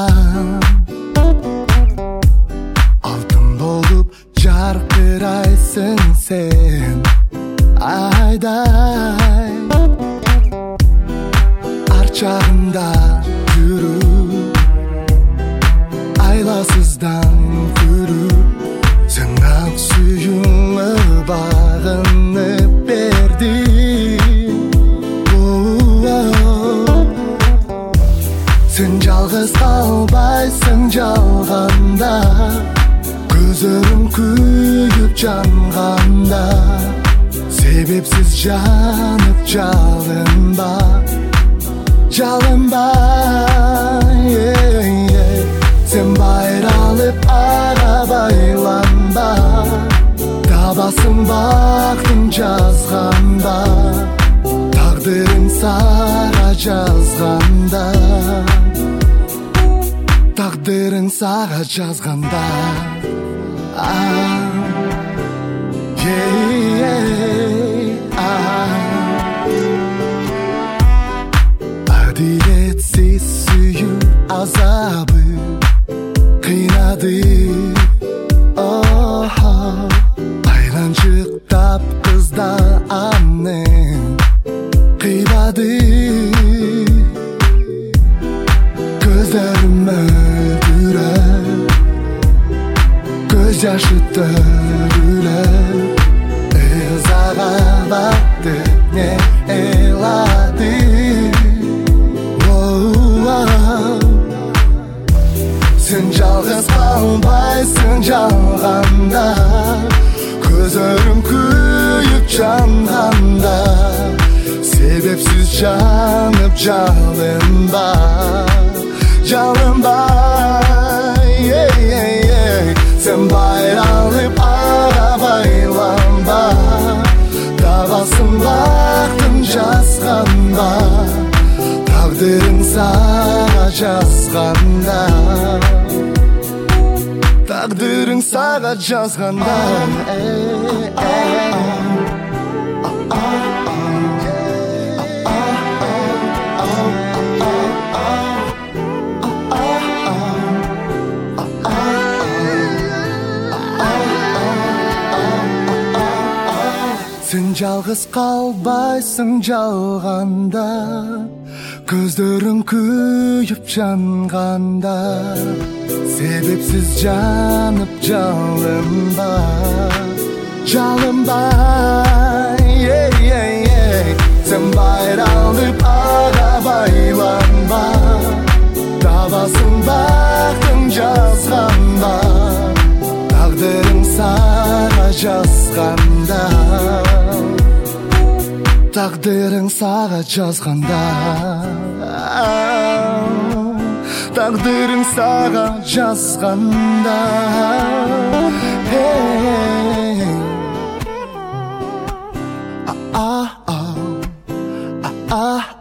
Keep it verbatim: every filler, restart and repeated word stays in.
алтын болып жарқырайсың сен айдай. Арт жағында жүру, айласыздан көру, сен ақ сүйіңі бағынып берді. Сен жалғыз қалбайсың жалғанда, көзірің күйіп жанғанда, себепсіз жанып жалынба, жалынба. Сен байралып ара байланба, табасың бақтың жазғанда, тағдырың саға жазғанда, тағдырың саға жазғанда. Әділетсіз сүю азабы қинады. Айланшықтап қызда анның қибады. Көздерім мөлдіріп, көз жашы төгіліп, ызаға батты не елады. Сен жалғыз қалбайсың жалғанда, көзірің күйіп жанғанда, себепсіз жанып жалынба, жалынба. Сен байралып ара байланба, табасың бақтың жазғанда, тағдырың саға жазғанда, тағдырың саға жазғанда. Сен жалғыз қалбайсың жалғанда, көздерің күйіп жанғанда, себепсіз жанып жалынба, жалынба. Сен байралып ара байланба, табасың бақтың жазғанда, тағдырың саға жазғанда, тағдырың саға жазғанда, тағдырың саға жазғанда. Ah, ah, ah, ah.